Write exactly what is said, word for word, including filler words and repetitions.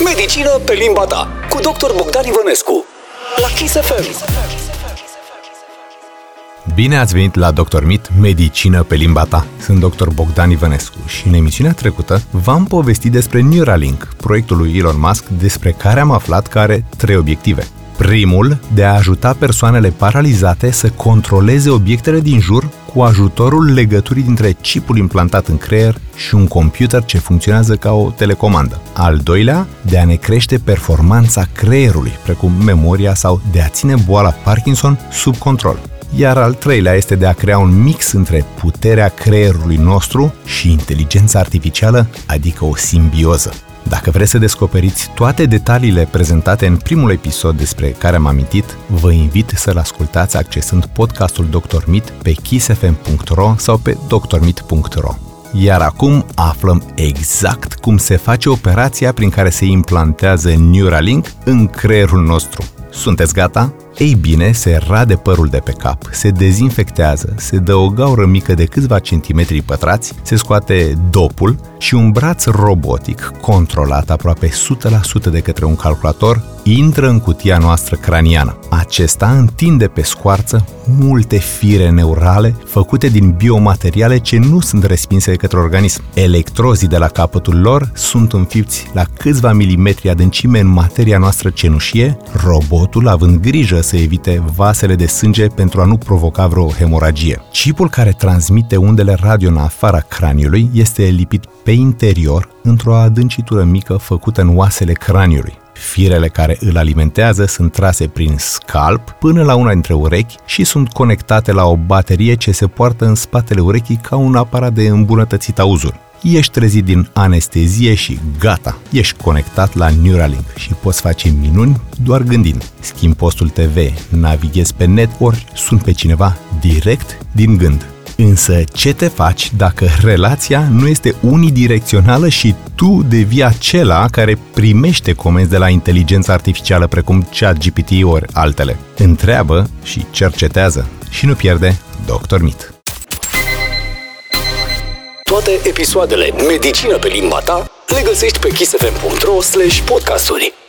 Medicină pe limba ta, cu doctor Bogdan Ivănescu, la Kiss F M. Bine ați venit la doctor Mit, Medicină pe limba ta. Sunt doctor Bogdan Ivănescu și în emisiunea trecută v-am povestit despre Neuralink, proiectul lui Elon Musk, despre care am aflat că are trei obiective. Primul, de a ajuta persoanele paralizate să controleze obiectele din jur cu ajutorul legăturii dintre chipul implantat în creier și un computer ce funcționează ca o telecomandă. Al doilea, de a ne crește performanța creierului, precum memoria sau de a ține boala Parkinson sub control. Iar al treilea este de a crea un mix între puterea creierului nostru și inteligența artificială, adică o simbioză. Dacă vreți să descoperiți toate detaliile prezentate în primul episod despre care am amintit, vă invit să-l ascultați accesând podcastul doctor Mit pe kiss f m punct r o sau pe doctor mit punct r o. Iar acum aflăm exact cum se face operația prin care se implantează Neuralink în creierul nostru. Sunteți gata? Ei bine, se rade părul de pe cap, se dezinfectează, se dă o gaură mică de câțiva centimetri pătrați, se scoate dopul și un braț robotic, controlat aproape o sută la sută de către un calculator, intră în cutia noastră craniană. Acesta întinde pe scoarță multe fire neurale făcute din biomateriale ce nu sunt respinse de către organism. Electrozii de la capătul lor sunt înfipți la câțiva milimetri adâncime în materia noastră cenușie, robotul având grijă să evite vasele de sânge pentru a nu provoca vreo hemoragie. Chipul care transmite undele radio în afara craniului este lipit pe interior într-o adâncitură mică făcută în oasele craniului. Firele care îl alimentează sunt trase prin scalp până la una dintre urechi și sunt conectate la o baterie ce se poartă în spatele urechii ca un aparat de îmbunătățit auzul. Ești trezit din anestezie și gata, ești conectat la Neuralink și poți face minuni doar gândind. Schimbi postul T V, navighezi pe net ori suni pe cineva direct din gând. Însă ce te faci dacă relația nu este unidirecțională și tu devii acela care primește comenzi de la inteligența artificială precum ChatGPT ori altele? Întreabă și cercetează și nu pierde doctor Mit. Toate episoadele Medicină pe limba ta le găsești pe kiss f m punct r o slash podcasturi.